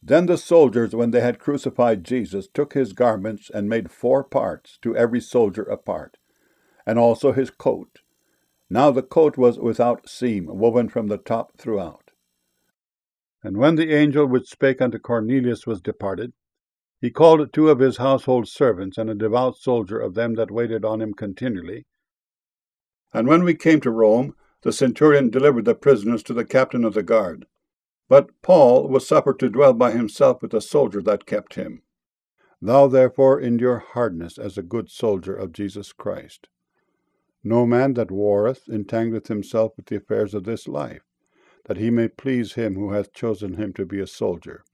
Then the soldiers, when they had crucified Jesus, took his garments and made 4 parts, to every soldier a part, and also his coat. Now the coat was without seam, woven from the top throughout. And when the angel which spake unto Cornelius was departed, he called 2 of his household servants, and a devout soldier of them that waited on him continually. And when we came to Rome, the centurion delivered the prisoners to the captain of the guard. But Paul was suffered to dwell by himself with the soldier that kept him. Thou therefore endure hardness as a good soldier of Jesus Christ. No man that warreth entangleth himself with the affairs of this life, that he may please him who hath chosen him to be a soldier.